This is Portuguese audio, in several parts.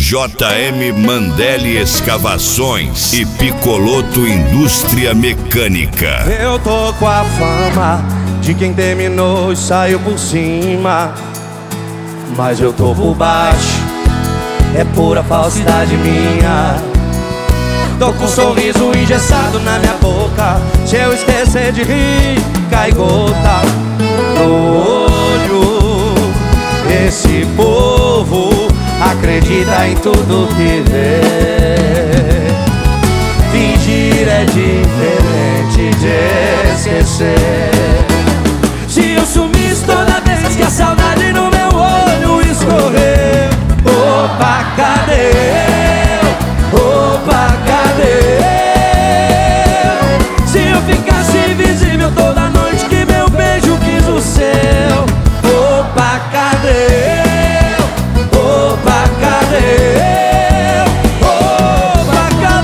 JM Mandelli Escavações e Picoloto Indústria Mecânica. Eu tô com a fama de quem terminou e saiu por cima, mas eu tô por baixo, é pura falsidade minha. Tô com um sorriso engessado na minha boca, se eu esquecer de rir, cai gota no olho. Esse povo acredita em tudo que vê. Fingir é diferente de esquecer. Se eu sumisse toda vez que a saudade no meu olho escorreu, opa, cadê eu? Opa, cadê eu? Se eu ficasse invisível toda noite que meu beijo quis o seu, opa, cadê eu? Opa, cadê eu? Opa,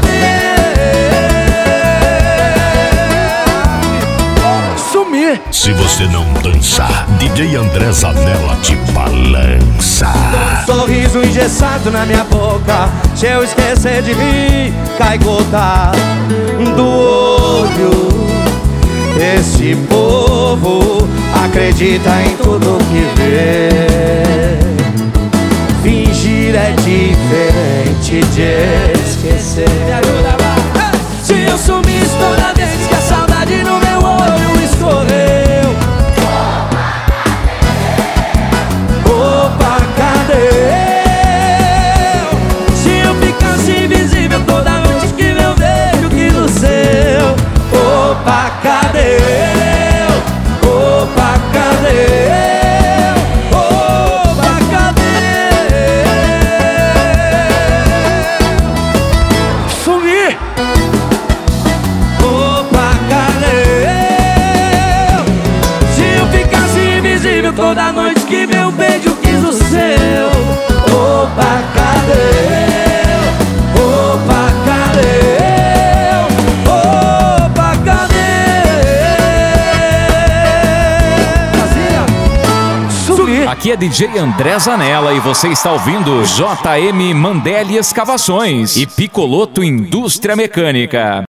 cadê? Sumir. Se você não dançar, DJ André Zanella te balança. Sorriso engessado na minha boca, se eu esquecer de rir, cai gota do olho. Esse povo acredita em tudo que vê. Fingir é diferente de esquecer. Me ajuda, vai. Se eu sumisse toda vez que a saudade no meu olho escorreu, opa, cadê eu? Se eu ficasse invisível toda noite que meu beijo quis o seu, opa, cadê eu? Opa, cadê eu? Opa, cadê? Sumir. Opa, cadê eu? Se eu ficasse invisível toda noite que meu beijo quis o seu, opa, cadê eu? Opa, cadê eu? Opa, cadê? Sumir. Aqui é DJ André Zanella e você está ouvindo JM Mandelli Escavações e Picoloto Indústria Mecânica.